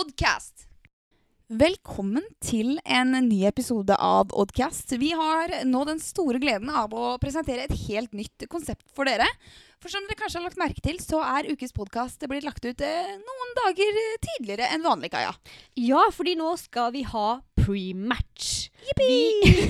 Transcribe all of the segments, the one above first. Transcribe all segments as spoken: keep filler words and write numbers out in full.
Oddcast. Velkommen til en ny episode av Oddcast. Vi har nå den store gleden av å presentere et helt nytt konsept for dere. For som dere kanskje har lagt merke til, så er ukes podcast blitt lagt ut eh, noen dager tidligere enn vanlig, Kaja. Ja, fordi nå skal vi ha pre-match. Yippie!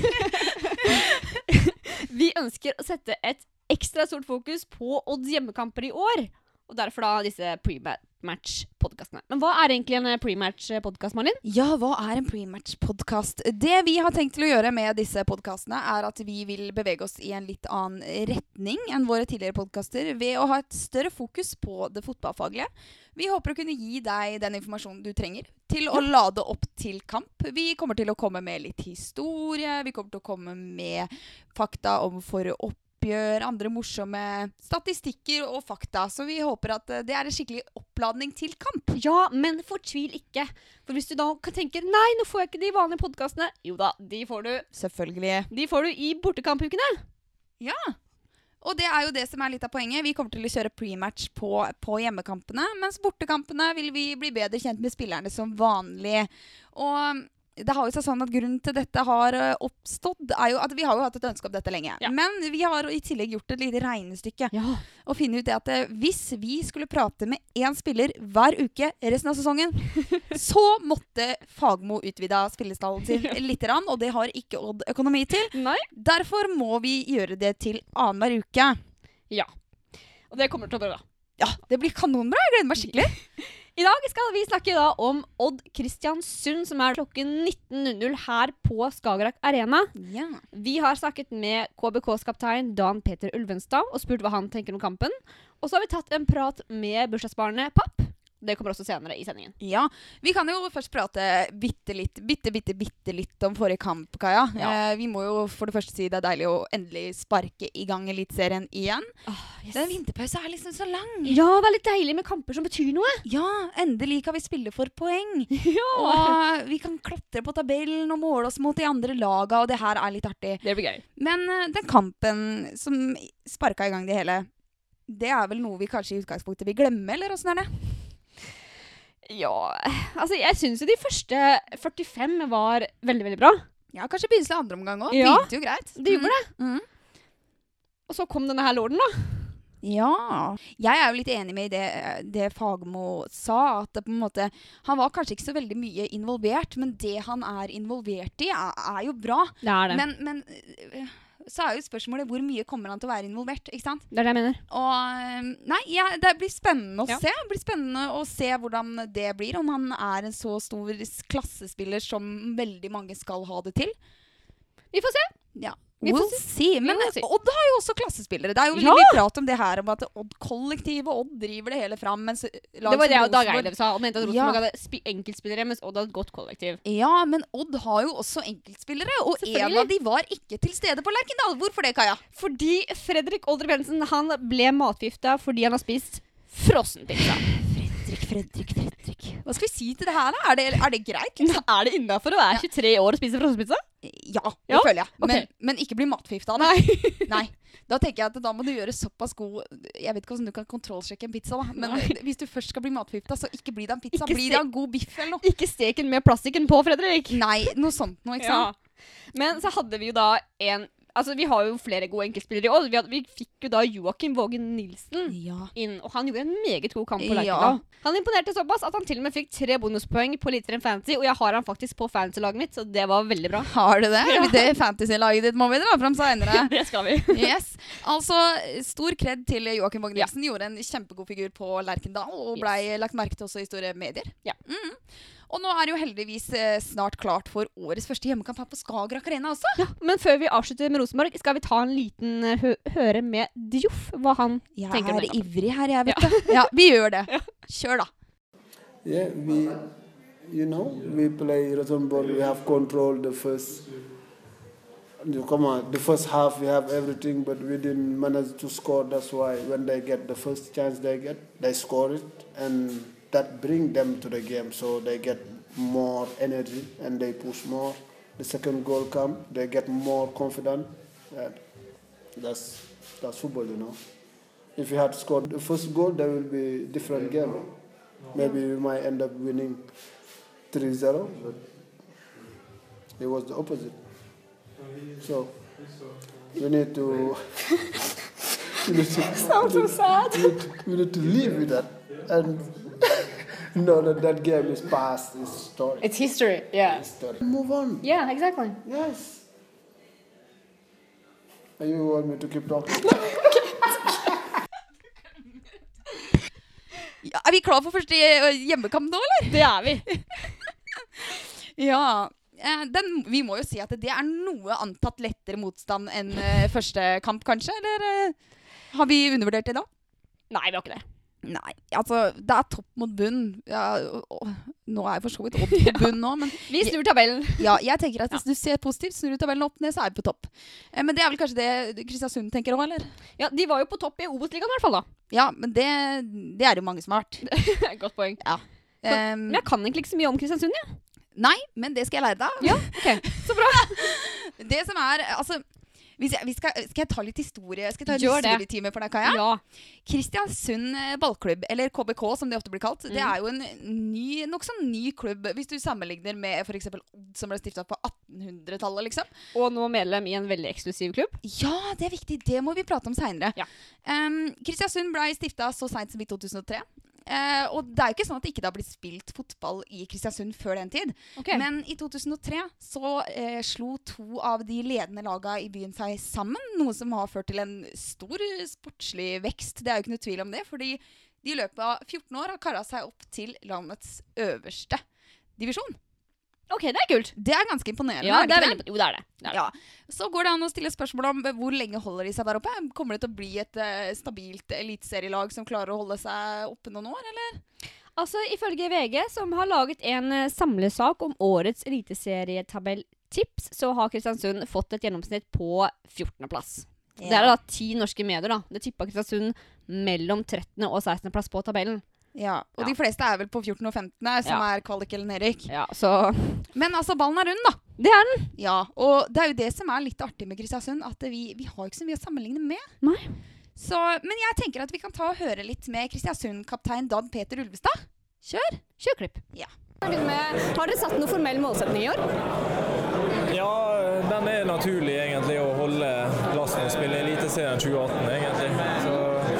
Vi, vi ønsker å sette et ekstra stort fokus på Odds hjemmekamper i år. Og derfor da disse pre-match-podcastene. Men hva er egentlig en pre-match-podcast, Malin? Ja, hva er en pre-match-podcast? Det vi har tenkt til å gjøre med disse podcastene er at vi vil bevege oss i en litt annen retning enn våre tidligere podcaster ved å ha et større fokus på det fotballfaglige. Vi håper å kunne gi deg den informasjonen du trenger til å lade opp til kamp. Vi kommer til å komme med litt historie, vi kommer til å komme med fakta om for opp gjør andre morsomme statistikker og fakta. Så vi håper at det er en skikkelig oppladning til kamp. Ja, men fortvil ikke. For hvis du da kan tenke, nei, nå får jeg ikke de vanlige podcastene. Jo da, de får du. Selvfølgelig. De får du i bortekampukene. Ja. Og det er jo det som er litt av poenget. Vi kommer til å kjøre pre-match på, på hjemmekampene, mens bortekampene vil vi bli bedre kjent med spillerne som vanlig. Og det har jo seg sånn at grunnen til dette har oppstått er jo at vi har jo hatt et ønske om dette lenge. Ja. Men vi har i tillegg gjort et lite regnestykke. Ja. Og finne ut det at hvis vi skulle prate med en spiller hver uke resten av sesongen, så måtte Fagmo utvida spillestallen sin litt, og det har ikke Odd økonomi til. Nei. Derfor må vi gjøre det til annen hver uke. Ja. Og det kommer til å bli bra. Ja, det blir kanonbra. Jeg gleder meg skikkelig. I dag skal vi snakke da om Odd Kristiansund, som er klokken nitten null null her på Skagerrak Arena. Ja. Vi har snakket med K B K's kaptein Dan Peter Ulvenstad og spurt hva han tenker om kampen. Og så har vi tatt en prat med bursdagsbarnet Papp. Det kommer også senere i sendingen. Ja, vi kan jo først prate bitte litt, bitte, bitte, bitte litt om forrige kamp, Kaja. Ja. Eh, vi må jo for det første si det er deilig å endelig sparke i gang Elitserien igjen. Oh, yes. Den vinterpausen er liksom så lang. Ja, det er litt deilig med kamper som betyr noe. Ja, endelig kan vi spille for poeng. Ja. Og vi kan klatre på tabellen og måle oss mot de andre laga, og det her er litt artig. Det blir gøy. Men uh, den kampen som sparka i gang det hele, det er vel noe vi kanskje i utgangspunktet vil glemme, eller hvordan er det? Ja, altså jeg synes jo de første førtifem var veldig, veldig bra. Ja, kanskje begynnelsen av andre omgang også. Ja, begynte jo greit. Det gjorde det. Mm. Mm. Og så kom denne her lorden da. Ja, jeg er jo litt enig med det, det Fagmo sa, at det på en måte, han var kanskje ikke så veldig mye involvert, men det han er involvert i er, er jo bra. Det er det. Men, men så er jo spørsmålet hvor mye kommer han til å være involvert, ikke sant? Det er det jeg mener. Og nei, ja, det blir spennende å Ja. se. Det blir spennende å se hvordan det blir, om han er en så stor klassespiller som veldig mange skal ha det til. Vi får se. Ja. Vi får We'll se. see. Men We will see. Odd har jo også klassespillere. Det er jo veldig Ja! mye prat om det her, om at Odd-kollektivet og Odd driver det hele fram. Mens lag Det var som det Dag Rosenborg- Eilev sa. Han mente at Ja. Rosenborg hadde spi- enkeltspillere, mens Odd hadde et godt kollektiv. Ja, men Odd har jo også enkeltspillere, og en Selvfølgelig. av de var ikke til stede på Lerkendal. Hvorfor det, Kaja? Fordi Fredrik Oldrup Jensen, han ble matforgifta fordi han har spist frossenpizza. Fredrik, Fredrik, Fredrik. Hva skal vi si til det her, da? Er det, er det greit? Liksom? Er det innenfor å være tjuetre år og spise frossenpizza? Ja, det Ja? føler jeg. Men, Ok. men ikke bli matforgifta. da. Nei. Nei. Da tenker jeg at da må du gjøre såpass god. Jeg vet ikke hvordan du kan kontrollsjekke en pizza, da. Men Nei. hvis du først skal bli matforgifta, så ikke bli deg en pizza. Ikke Bli se- deg en god biff eller noe. Ikke steken med plastikken på, Fredrik. Nei, noe sånt noe, ikke sant? Ja. Men så hadde vi jo da en... Altså, vi har jo flere gode enkeltspillere i år. Vi, hadde, vi fikk jo da Joakim Vågen Nilsen Ja. inn, og han gjorde en meget god kamp på Ja. Lerkendal. Han imponerte såpass at han til og med fikk tre bonuspoeng på Eliteserien Fantasy, og jeg har han faktisk på fantasy-laget mitt, så det var veldig bra. Har du det? Ja. Det fantasy-laget ditt må vi dra fram senere. Det skal vi. Yes. Altså, stor kred til Joakim Vågen Nilsen. Gjorde en kjempegod figur på Lerkendal, og Yes. ble lagt merke til også i store medier. Ja. Mm. Og nå er det jo heldigvis eh, snart klart for årets første hjemmekamp her på Skagerrak Arena også. Ja, men før vi avslutter med Rosenborg, skal vi ta en liten uh, hø høre med Dioff, hva han Jeg tenker om er den kampen. ivrig her, jeg vet det. Ja, vi gjør det. Kjør da. Yeah, we, you know, we play Rosenborg. We have control the first. You come on, the first half we have everything, but we didn't manage to score. That's why when they get the first chance they get, they score it, and that bring them to the game. So they get more energy and they push more. The second goal come, they get more confident. And that's that's football, you know. If we had scored the first goal, there will be different game. Maybe we might end up winning. three zero, but it was the opposite. So we need to we need to, Sounds so sad. we need to, we need to live with that and know that that game is past, it's story. It's history, yeah. It's story. Move on. Yeah, exactly. Yes. And you want me to keep talking? Ja, er vi klar for første eh, hjemmekamp nå, eller? Det er vi. Ja, eh, den, vi må jo si at det er noe antatt lettere motstand enn eh, første kamp, kanskje? Eller eh, har vi undervurdert det da? Nei, vi har ikke det. Nei, altså, det er topp mot bunn. Ja, og, og, nå er jeg for så vidt opp på bunn nå, men Vi snur tabellen. ja, jeg tenker at hvis du ser positivt, snur du tabellen opp ned, så er vi på topp. Eh, men det er vel kanskje det Kristiansund tenker også, eller? Ja, de var jo på topp i Obos-ligaen i hvert fall da. Ja, men det, det er jo mange som har vært. Godt poeng. Ja. Um, Men jeg kan egentlig ikke så mye om Kristiansund, ja. nei, men det skal jeg lære deg. Ja, ok. Så bra. Det som er, altså, hvis jeg, vi skal, skal jeg ta litt historie? Skal jeg ta en Gjør det. historietime for deg, Kaja? Ja. Kristiansund eh, ballklubb, eller K B K som det ofte blir kalt, det Mm. er jo en ny, nok sånn ny klubb, hvis du sammenligner med for eksempel Odd som ble stiftet på attenhundretallet, liksom. Og nå medlem i en veldig eksklusiv klubb. Ja, det er viktig. Det må vi prate om senere. Ja. Um, Kristiansund ble stiftet så sent som i to tusen og tre. Eh, og det er jo ikke sånn at det ikke har blitt spilt fotball i Kristiansund før den tid. Ok. Men i to tusen og tre så eh, slo to av de ledende laga i byen seg sammen, noe som har ført til en stor sportslig vekst. Det er jo ikke noe tvil om det, fordi de i løpet av fjorten år har karret seg opp til landets øverste divisjon. Ok, det er kult. Det er ganske imponerende. Ja, er det er ikke veldig, jo, det er det. det, er det. Ja. Så går det an å stille spørsmål om eh, hvor lenge holder de seg der oppe. Kommer det til å bli et eh, stabilt eliteserielag som klarer å holde seg oppe noen år, eller? Altså, ifølge V G, som har laget en eh, samlesak om årets eliteserietabelltips, så har Kristiansund fått et gjennomsnitt på fjortende plass. Det er da ti norske medier da. Det tipper Kristiansund mellom trettende og sekstende plass på tabellen. Ja, og Ja. de fleste er vel på fjortende og femtende, som Ja. er kvalik eller nedrykk. Ja, så Men altså, ballen er rund, da. det er den. Ja, og det er jo det som er litt artig med Kristiansund, at vi, vi har jo ikke så mye å sammenligne med. Nei. Så, men jeg tenker at vi kan ta og høre litt med Kristiansund-kaptein Dan Peter Ulvestad. Kjør! Kjør klipp. Ja. Har dere satt noen formell målsetning i år? Ja, den er naturlig egentlig å holde plassen og spille Eliteserien tjue atten egentlig. Så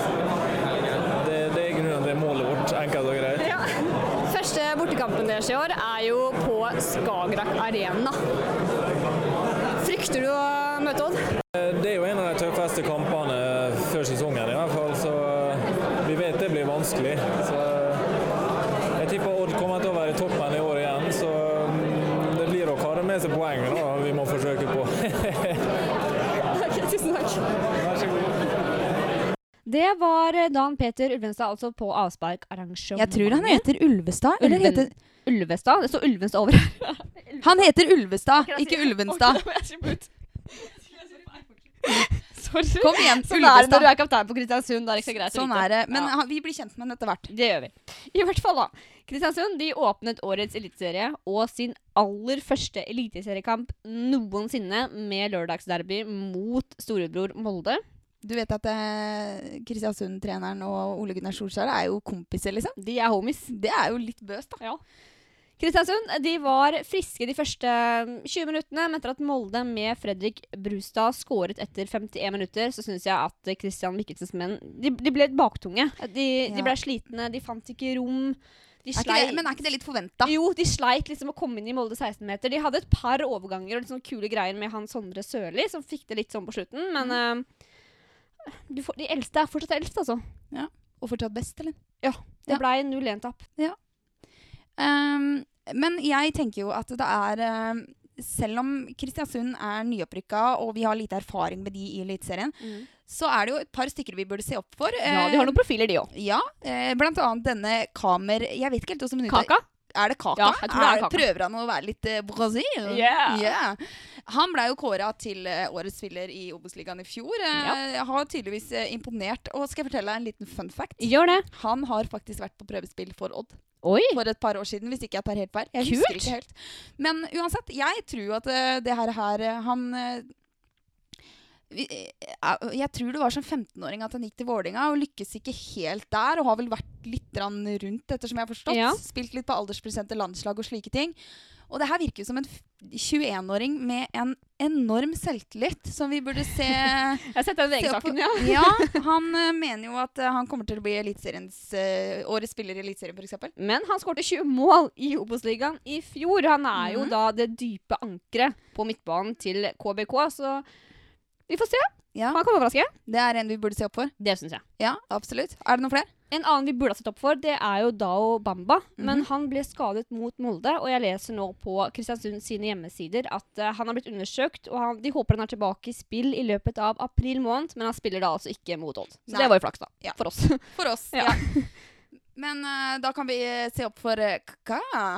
det, det er i grunnen det målet vårt, enkelt og greit. Ja. Første bortekampen deres i år er jo på Skagerrak Arena. Frykter du å møte Odd? Det er jo en av de tøffeste kampene før sesongen i hvert fall, så vi vet det blir vanskelig. Så jeg tipper Odd kommer til å være toppen i år igjen, så det blir å kare med seg poeng da, vi må forsøke på. Ok, tusen takk. Vær så god. Det var Dan Peter Ulvenstad, altså på avsparkarrangementet. Jeg tror han heter Ulvestad, eller Ulven- heter... Ulvestad. Det står Ulvenstad over her. Han heter Ulvestad, ikke Ulvenstad. Sorry. Kom igjen, Sånn er det når du Ulvestad. er kaptein på Kristiansund. Da er det ikke så greit å Sånn vite. er det, men Ja. ha- vi blir kjent med den etter hvert. Det gjør vi. I hvert fall da. Kristiansund de åpnet årets eliteserie og sin aller første eliteseriekamp noensinne med lørdagsderby mot storebror Molde. Du vet at eh, Kristiansund-treneren og Ole Gunnar Solskjær er jo kompiser, liksom. De er homies. Det er jo litt bøst, da. Ja. Kristiansund de var friske de første tjue minuttene, men etter at Molde med Fredrik Brustad skåret etter femtien minutter, så synes jeg at Christian Mikkelsens menn, de, de ble litt baktunge. De, Ja. de ble slitne, de fant ikke rom. De Er ikke slei, det, men er ikke det litt forventa? jo, de sleit liksom å komme inn i Molde seksten meter. De hadde et par overganger og litt sånne kule greier med han Sondre Sørli, som fikk det litt sånn på slutten, men Mm. eh, du får, de eldste er fortsatt eldst, altså. Og fortsatt best, eller? Det Ja. ble null én tap. Um, men jeg tenker jo at det er um, selv om Kristiansund er nyopprykka, og vi har lite erfaring med de i Eliteserien, så er det jo et par stykker vi burde se opp for. Ja, de har noen profiler, de også. Ja, eh, blant annet denne Kamer... Jeg vet ikke helt hvordan hun heter. Kaka? Er det Kaka? Ja, jeg tror det er Kaka. Prøver han å være litt eh, Brasil? Yeah. Yeah. Han ble jo kåret til eh, årets spiller i Obos-ligaen i fjor. Eh, Har tydeligvis eh, imponert. Og skal jeg fortelle deg en liten fun fact? Gjør det. Han har faktisk vært på prøvespill for Odd Oi! for et par år siden, hvis ikke jeg tar helt feil. Jeg Kult! husker ikke helt. Men uansett, jeg tror at eh, det her, her eh, han... eh, vi, eh, jeg tror det var som femtenåring at han gikk til Vålinga og lykkes ikke helt der, og har vel vært litt grann rundt, ettersom jeg har forstått. Ja. Spilt litt på alderspresente landslag og slike ting. Og det her virker jo som en tjueen-åring med en enorm selvtillit, som vi burde se... Jeg har sett den V G-saken, ja. Ja, han uh, mener jo at uh, han kommer til å bli elitseriens, uh, årets spiller i elitserien, for eksempel. Men han skårte tjue mål i Obos-ligaen i fjor. Han er jo Mhm. da det dype ankeret på midtbanen til K B K, så vi får se. Ja, Han kan overraske. det er en vi burde se opp for. Det synes jeg. Ja, absolutt. Er det noen flere? En annen vi burde ha sett opp for, det er jo Dao Bamba. Men Mhm. han ble skadet mot Molde, og jeg leser nå på Kristiansund sine hjemmesider at uh, han har blitt undersøkt, og han, de håper han er tilbake i spill i løpet av april måned, men han spiller da altså ikke mot Odd. Så Nei. det var jo flaks da, Ja. for oss. For oss, Ja. ja. Men uh, da kan vi uh, se opp for uh, Kaka.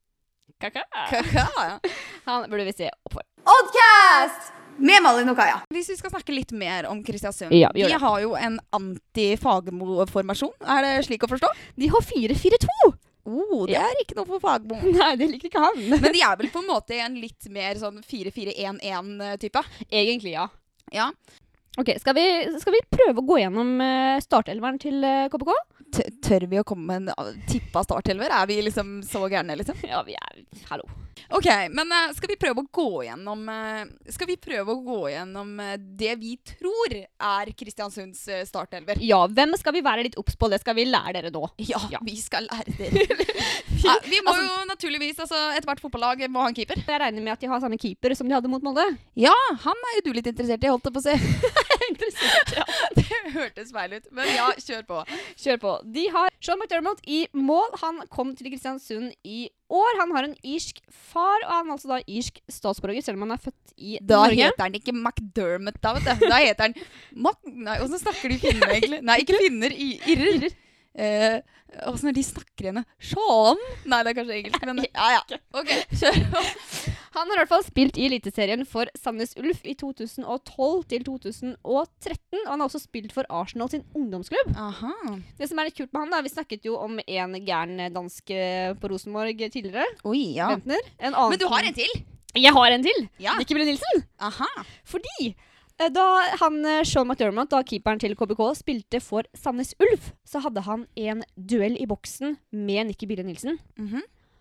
Kaka. Kaka. Han burde vi se opp for. Oddcast! Med Malin og Kaja. Hvis vi skal snakke litt mer om Kristiansund. Ja, vi gjør de det. har jo en anti-Fagermo-formasjon. Er det slik å forstå? De har fire fire to! Oh, det Ja. er ikke noe for Fagermo. Nei, det liker ikke han. Men de er vel på en måte en litt mer sånn fire fire en en-type. Egentlig, ja. Ja. Ok, skal vi, skal vi prøve å gå gjennom uh, startelveren til uh, K B K? T tør vi å komme med en uh, tippa startelver? Er vi liksom så gærne, liksom? Ja, vi er... Hallo. Ok, men uh, skal vi prøve å gå gjennom uh, Skal vi prøve å gå gjennom uh, det vi tror er Kristiansunds uh, startelver? Ja, hvem skal vi være litt obs på? Det skal vi lære dere nå. Ja, Ja. vi skal lære dere. Ja, vi må jo naturligvis, altså ethvert fotballag må ha en keeper. Jeg regner med at de har samme keeper som de hadde mot Molde. Ja, han er jo du litt interessert i, holdt jeg på å si. Interessert, ja. Det hørtes feil ut, men ja, kjør på. Kjør på. De har Sean McDermott i mål. Han kom til Kristiansund i år. Han har en irsk far, og han er altså da irsk statsborger, selv om han er født i Da Norge. heter han ikke McDermott, da, vet du. Da heter han Mac... Nei, hvordan snakker de finner, egentlig? Nei, ikke finner, i irrer. Eh, hvordan er de snakker henne? Sean? Nei, det er kanskje engelsk, men ja, ja. Ok, kjør på. Han har i hvert fall spilt i Eliteserien for Sandnes Ulf i to tusen og tolv til to tusen og tretten, og han har også spilt for Arsenal sin ungdomsklubb. Aha. Det som er litt kult med han da, vi snakket jo om en gæren dansk eh, på Rosenborg tidligere. Oi, ja. Bentner. En annen Men du har en til? Jeg har en til! Ja. Nicky Brille Nilsen. Aha. Fordi eh, da han, eh, Sean McDermott, da keeperen til K B K, spilte for Sandnes Ulf, så hadde han en duell i boksen med Nicky Brille Nilsen. Mhm.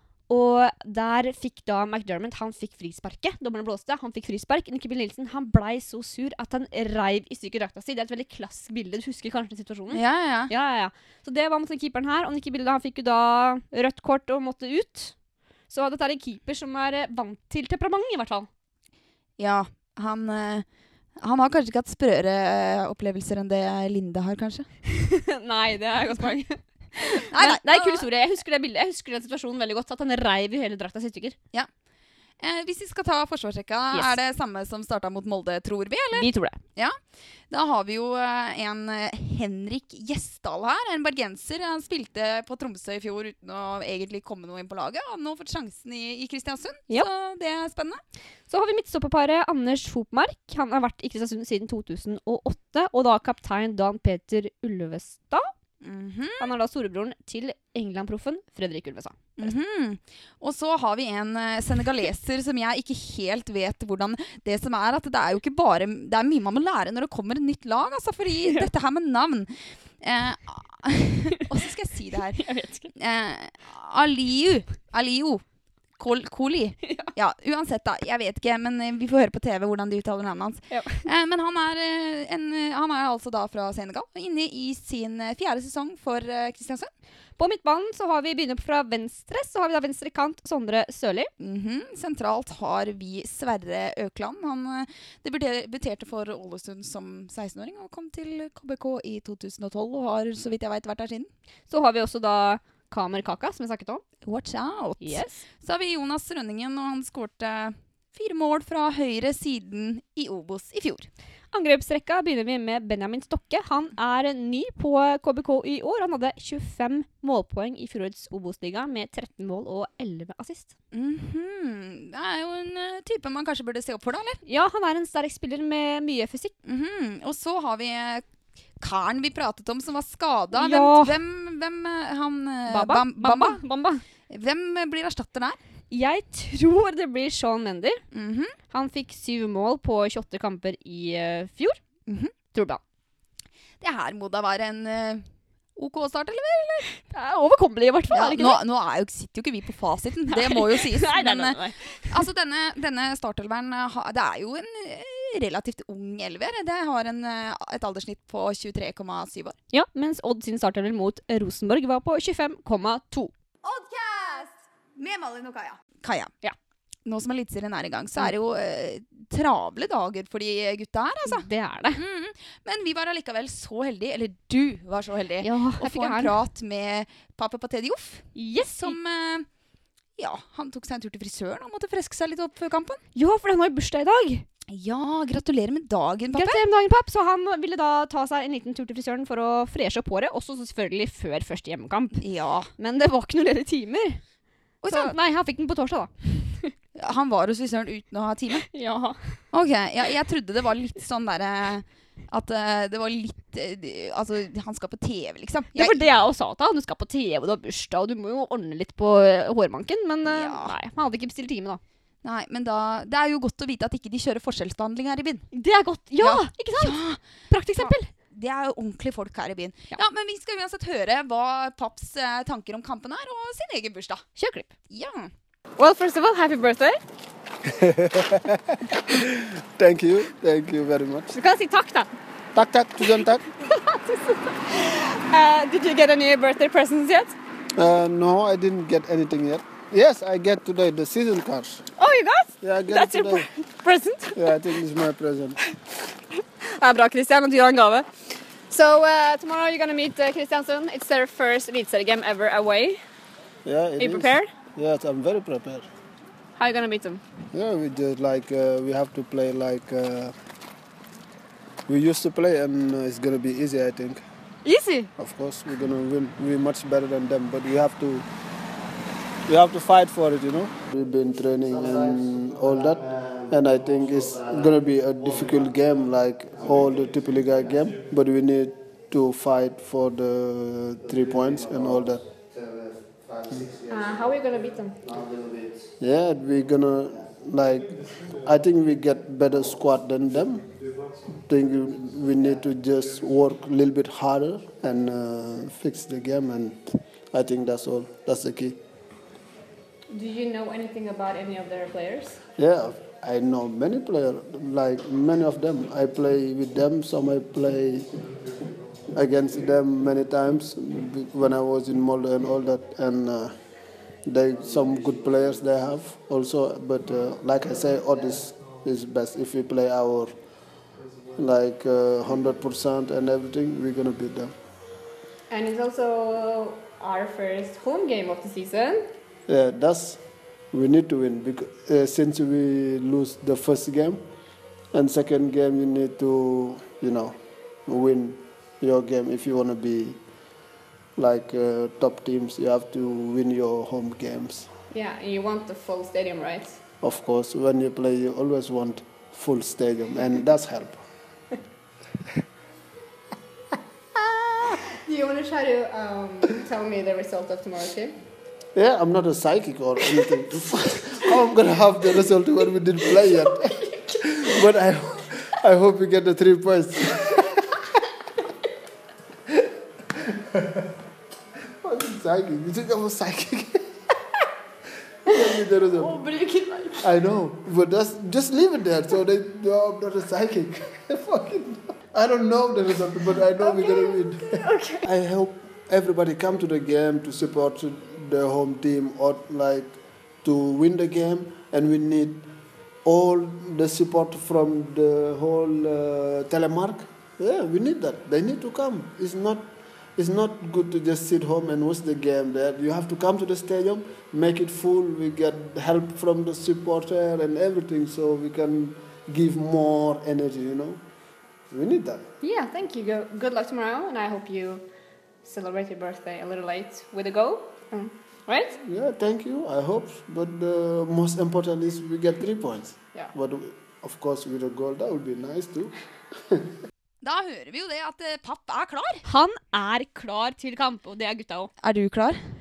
Og der fikk da McDermott, han fikk frisparket. Dommerne blåste, han fikk frispark. Nicky Brille Nilsen, han blei så sur at han reiv i stykker drakta si. Det er et veldig klassisk bilde. Du husker kanskje den situasjonen? Ja, ja. Ja, ja, ja. Så det var mot den keeperen her, og Nicky Brille, han fikk jo da rødt kort og måtte ut. Så dette er en keeper som er eh, vant til temperament, i hvert fall. Ja, han... eh, han har kanskje ikke hatt sprøere eh, opplevelser enn det Linde har, kanskje? Nei, det er et godt poeng. Nei, Men det er en kul historie. Jeg husker det bildet. Jeg husker den situasjonen veldig godt. At han reiv i hele drakta si i stykker. Eh, hvis vi skal ta forsvarsrekka, Yes. er det samme som starta mot Molde, tror vi? Eller? Vi tror det. Da har vi jo eh, en eh, Henrik Gjesdal her, en bergenser. Han spilte på Tromsø i fjor uten å egentlig komme noe inn på laget. Han har nå fått sjansen i, i Kristiansund, Ja. så det er spennende. Så har vi midtstopperparet Anders Hopmark. Han har vært i Kristiansund siden to tusen og åtte. Og da kaptein Dan Peter Ullevestad. Mhm, Han er da storebroren til England-proffen Fredrik Ulvestad. mhm. Og så har vi en eh, senegaleser som jeg ikke helt vet hvordan det som er. At det er jo ikke bare Det er mye man må lære når det kommer et nytt lag, altså, fordi Ja. dette her med navn eh, Hvordan skal jeg si det her? Jeg vet ikke. Eh, Aliu. Aliu. Kol Koli. Ja. Uansett, da. Jeg vet ikke, men eh, vi får høre på T V hvordan de uttaler navnet hans. Ja. Eh, men han er, eh, en, eh, han er altså da fra Senegal, inne i sin eh, fjerde sesong for eh, Kristiansund. På midtbanen så har vi begynner fra venstre, så har vi da venstre kant Sondre Sørli. Mhm. Sentralt har vi Sverre Økland. Han eh, debuter- debuterte for Ålesund som seksten-åring og kom til K B K i to tusen og tolv og har, så vidt jeg vet, vært der siden. Så har vi også da Kamer Kaka, som vi snakket om. Watch out! Yes. Så har vi Jonas Rønningen, og han skårte fire mål fra høyre siden i Obos i fjor. Angrepsrekka begynner vi med Benjamin Stokke. Han er ny på K B K i år. Han hadde tjuefem målpoeng i fjorårets Obos-liga med tretten mål og elleve assist. Mhm. Det er jo en eh, type man kanskje burde se opp for, da, eller? Ja, han er en sterk spiller med mye fysikk. Mhm. Og så har vi eh, karen vi pratet om som var skada. Ja. Hvem, hvem, hvem eh, han eh, Baba? Bam, Bamba. Bamba. Bamba. Hvem eh, blir erstatter der? Jeg tror det blir Sean Mendy. Mhm. Han fikk syv mål på tjueåtte kamper i uh, fjor. Mhm. Tror bra. Det her må da være en uh, OK start, eller? Det er overkommelig i hvert fall. Ja, er det ikke nå det? nå er jo, sitter jo ikke vi på fasiten, det må jo sies. Nei, nei, men, nei, uh, nei. altså, denne, denne startelveren, uh, ha- det er jo en uh, relativt ung elver. Det har en, uh, et alderssnitt på tjuetre komma syv år. Ja, mens Odd sin startelver mot Rosenborg var på tjuefem komma to. Oddcast! Med Malin og Kaja. Kaja. Ja. Nå som Eliteserien er i gang, så er det jo uh, travle dager for de gutta her, altså. Det er det. Mm. Men vi var allikevel så heldige, eller du var så heldig, Ja, å jeg få fikk en en prat med Papa Patediof, Yes, som, eh, ja, han tok seg en tur til frisøren og måtte freske seg litt opp før kampen. Ja, for han har jo bursdag i dag. Ja, gratulerer med dagen, pappa. Gratulerer med dagen, papp. Så han ville da ta seg en liten tur til frisøren for å freshe opp håret, også selvfølgelig før første hjemmekamp. Ja. Men det var ikke noen flere timer. Oi, Så, sann. nei, han fikk den på torsdag da. Han var hos frisøren uten å ha time. Ja. Ok, jeg, jeg trodde det var litt sånn der, eh, at eh, det var litt, eh, de- altså, han skal på T V, liksom. Det var det jeg også sa til han. Du skal på T V, du har bursdag, og du må jo ordne litt på eh, hårbanken. Men eh, Ja. nei, han hadde ikke bestilt time da. Nei, men da, det er jo godt å vite at ikke de kjører forskjellsbehandling her i byen. Det er godt. Ja, Ja. ikke sant? Ja, Prakteksempel. det er jo ordentlige folk her i byen. Ja. Ja, men vi skal uansett høre hva Paps eh, tanker om kampen er, og sin egen bursdag. Kjør klipp. Ja. Well, first of all, happy birthday. Thank you. Thank you very much. Du kan si takk da. Tak, tak, tusen tak. Uh, did you get any birthday presents yet? Uh, no, I didn't get anything yet. Yes, I get today the season cards. Oh, you got? Yeah, I get That's it your today. pre- present. Yeah, I think it's my present. Det er bra, Christian, og du har en gave. So, uh, tomorrow you're gonna meet uh, Kristiansund. It's their first Eliteserie game ever away. Yeah, it Are you is. prepared? Yes, I'm very prepared. How are you gonna beat them? Yeah, we just like uh, we have to play like uh, we used to play, and uh, it's gonna be easy. I think. Easy. Of course, we're gonna win. We're much better than them, but we have to. We have to fight for it, you know. We've been training and all that, and I think it's gonna be a difficult game, like all the Triple Liga game. But we need to fight for the three points and all that. Uh, how are you gonna beat them? Yeah, we're gonna like. I think we get better squad than them. Think we need to just work a little bit harder and uh, fix the game, and I think that's all. That's the key. Do you know anything about any of their players? Yeah, I know many players. Like many of them, I play with them. Some I play against them many times when I was in Molde and all that, and. Uh, They some good players they have also, but uh, like I say, Otis is best. If we play our like uh, hundred percent and everything, we're gonna beat them. And it's also our first home game of the season. Yeah, that's we need to win because uh, since we lose the first game, and second game you need to you know win your game if you wanna be. Like uh, top teams, you have to win your home games. Yeah, and you want the full stadium, right? Of course, when you play, you always want full stadium, and that's help. Do you want to try to um, tell me the result of tomorrow's game? Yeah, I'm not a psychic or anything. How I'm gonna have the result when we didn't play yet? But I, I hope we get the three points. Fucking psychic. You think I'm a psychic? Tell me the result. Oh, but you can like... I know, but that's, just leave it there so they know I'm not a psychic. Fucking, I don't know the result, but I know we're gonna win. Okay. I hope everybody come to the game to support the home team or like to win the game, and we need all the support from the whole uh, Telemark. Yeah, we need that. They need to come. It's not. It's not good to just sit home and watch the game there. You have to come to the stadium, make it full. We get help from the supporter and everything, so we can give more energy, you know. We need that. Yeah, thank you. Go, good luck tomorrow, and I hope you celebrate your birthday a little late with a goal. Um, right? Yeah, thank you. I hope. But the most important is we get three points. Yeah. But of course, with a goal, that would be nice too. Da hører vi jo det at eh, Papp er klar. Han er klar til kamp, og det er gutta også. Er du klar?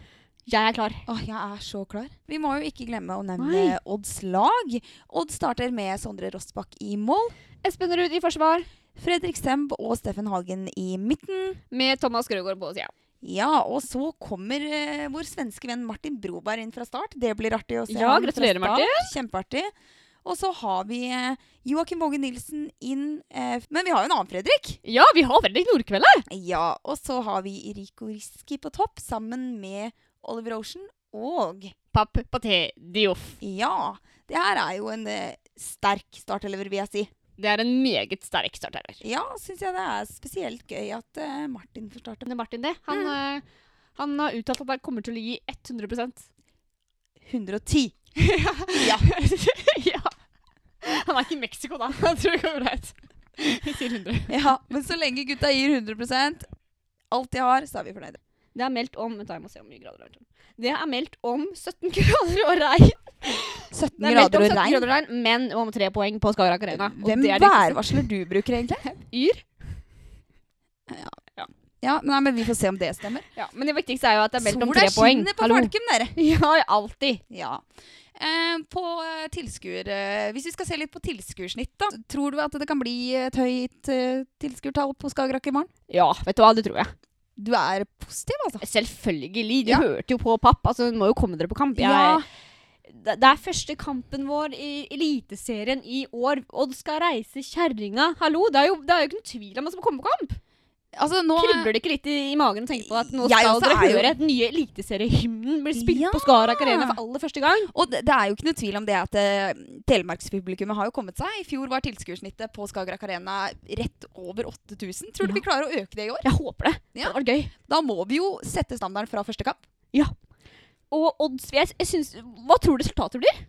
Jeg er klar. Åh, jeg er så klar. Vi må jo ikke glemme å nevne Nei. Odds lag. Odd starter med Sondre Rostbakk i mål. Espen Ruud i forsvar. Fredrik Stemb og Steffen Hagen i midten. Med Thomas Grøgaard på siden. Ja, og så kommer eh, vår svenske venn Martin Broberg inn fra start. Det blir artig å se Ja, han fra gratulerer, start. Martin. Kjempeartig. Og så har vi eh, Joakim Våge Nilsen inn. Eh, men vi har jo en annen Fredrik. Ja, vi har Fredrik Nordkveld her. Ja, og så har vi Iriko Riski på topp, sammen med Oliver Ocean og Papp Paté Dioff. ja, det her er jo en eh, sterk startelever, vil jeg si. Det er en meget sterk starter. Ja, synes jeg det er spesielt gøy at eh, Martin får starte. Det er Martin det. Han, Mm. eh, han har uttalt at han kommer til å gi hundre prosent. hundre og ti. Ja. Ja. Han er ikke i Mexico da. Jeg tror det går greit. Vi sier hundre. Ja, men så lenge gutta gir hundre prosent, alt de har, så er vi fornøyde. Det er meldt om, vent da, jeg må se hvor mye grader det er. Det er meldt om sytten grader og regn. sytten Det er meldt om grader og sytten regn. grader og regn, men om tre poeng på Skagerrak Arena. Og Hvem det er det viktigste. værvarsler du bruker egentlig? Yr. Ja, nei, men vi får se om det stemmer. Ja, men det viktigste er jo at det er meldt om Sola tre poeng. skinner på Hallo. Falken, dere. Ja, alltid. Ja. Eh, på eh, tilskuer, eh, hvis vi skal se litt på tilskuersnitt da, tror du at det kan bli et høyt eh, tilskuertall på Skagerrak i morgen? Ja, vet du hva, det tror jeg. Du er positiv, altså. Selvfølgelig, du Ja. hørte jo på papp, altså du må jo komme dere på kamp. Jeg, Ja. det, det er første kampen vår i Eliteserien i år. Odd skal reise kjerringa. Hallo, det er, jo, det er jo ikke noen tvil om at man skal komme på kamp. Altså, nå Kribler det ikke litt i, i magen å tenke på at nå Jeg skal også dere er jo- høre et nye Eliteseriehymnen bli spilt Ja. på Skagerrak Arena for aller første gang? Og det, det er jo ikke noe tvil om det at eh, telemarkspublikummet har jo kommet seg. I fjor var tilskuersnittet på Skagerrak Arena rett over åtte tusen. Tror du Ja. vi klarer å øke det i år? Jeg håper det. Ja. Det var gøy. Da må vi jo sette standarden fra første kamp. Og odds, jeg, jeg synes, hva tror du resultatet blir?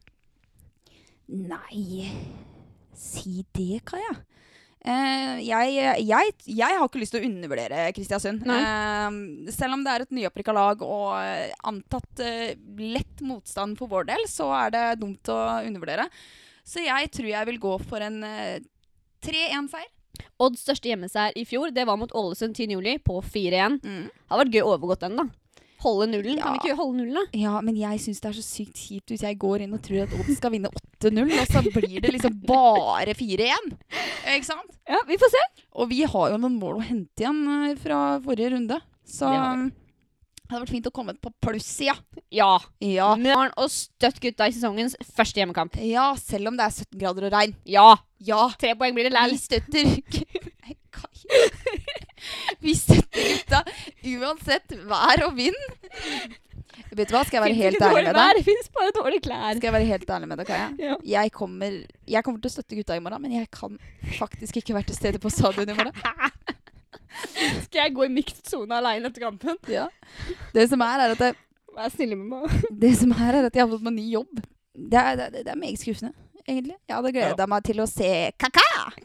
Nei, si det, Kaja. Eh, jeg, jeg, jeg har ikke lyst til å undervurdere Kristiansund. Eh, selv om det er et nyopprykket lag og eh, antatt eh, lett motstand for vår del, så er det dumt å undervurdere. Så jeg tror jeg vil gå for en eh, tre en-seier. Odds største hjemmeseier i fjor, det var mot Ålesund ti juli på fire en. Mm. Det hadde vært gøy å overgått den da. Holde nullen. Ja. Kan vi ikke holde nullen da? Ja, men jeg synes det er så sykt kjipt hvis jeg går inn og tror at Odd skal vinne åtte null, og så blir det liksom bare fire en. Ikke sant? Ja, vi får se. Og vi har jo noen mål å hente igjen eh, fra forrige runde. Så Det har vi. det hadde vært fint å komme på pluss-sida. Ja. Ja. Men og støtt gutta i sesongens første hjemmekamp. ja, selv om det er sytten grader og regn. Ja. Ja, Tre poeng blir det lær. vi støtter Nei, Kai. Vi støtter gutta uansett vær og vind. Vet du hva, skal jeg være helt ærlig med deg? Det finnes bare dårlige klær. Skal jeg være helt ærlig med deg, Kaja? Ja. Jeg kommer, jeg kommer til å støtte gutta i morgen, men jeg kan faktisk ikke være til stede på stadion i morgen. Skal jeg gå i mixed zone alene etter kampen? Ja. Det som er, er at jeg, Vær snille med meg. det som er, er at jeg har fått meg ny jobb. Det er, det, det er meget skuffende, egentlig. Jeg hadde gledet meg til å se Kaka!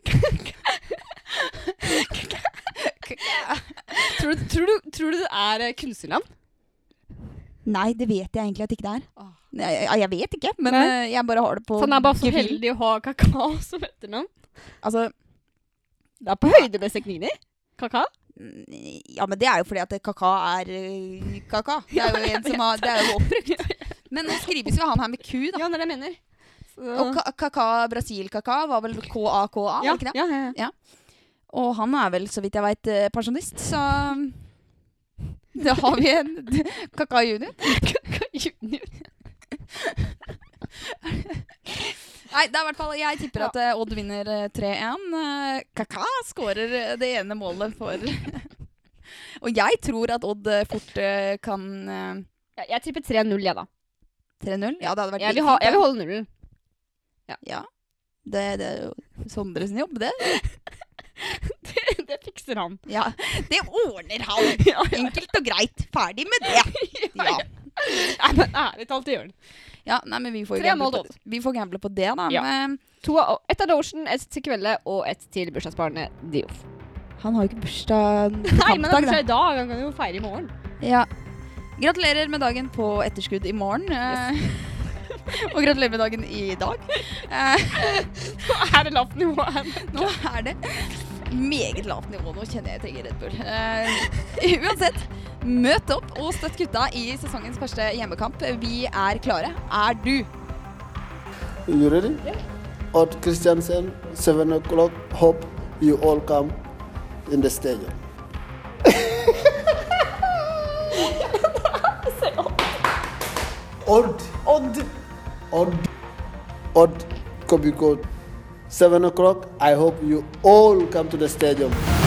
Tror, du- tror, du, tror du det er eh, kunstnerland? Nei, det vet jeg egentlig at ikke det er. Åh. Nei, jeg, jeg vet ikke, men Nei. eh, jeg bare har det på Så han er bare så gefühl. heldig å ha kakao som etternavn. Altså, Det er på høyde med Seknini. Kakao? mm, ja, men det er jo fordi at Kaka er eh, Kaka. Det er jo en som har, det er jo oppbrukt. Men nå skrives jo han her med Q, da. Ja, det er det jeg mener. Så- Og Ka- Kaka, Brasil-Kaka var vel K A K A, ja, var ikke det? ja, ja, ja. Og han er vel, så vidt jeg vet, eh, pensjonist, så da har vi en Kaka junior. Junior. Nei, det er i hvert fall, jeg tipper at eh, Odd vinner eh, tre en. Eh, Kaka skårer eh, det ene målet for... Og jeg tror at Odd eh, fort eh, kan eh, Ja, jeg tipper tre null, jeg da. tre null. Ja, det hadde vært Jeg vil, litt ha, fint, jeg vil ja. holde nullen. Ja, det, det er jo Sondre sin jobb, det. Det, det fikser han. Ja, det ordner han. Ja, ja. Enkelt og greit. Ferdig med det. Ja. Nei, men ærlig talt, det gjør han. Ja, nei, men vi får Tre gamble mål på, vi får gamble på det, da. Ja. Men To av, ett av Ocean, ett til Kvelde og ett til bursdagsbarnet Dioff. han har jo ikke bursdag på Nei, men han kampdag, har da. i dag. Han kan jo feire i morgen. Ja. Gratulerer med dagen på etterskudd i morgen. eh, og gratulerer med dagen i dag. Eh, Nå er det lavt nivå her. nå er det. meget lavt nivå nå, kjenner jeg trenger Red Bull. Uh, uansett, møt opp og støtt gutta i sesongens første hjemmekamp. Vi er klare. Er du? You ready? Yeah. Odd Christiansen, seven o'clock. Hope you all come in the stadium. Odd. Odd. Odd. Odd. Kobe Code. Seven o'clock. I hope you all come to the stadium.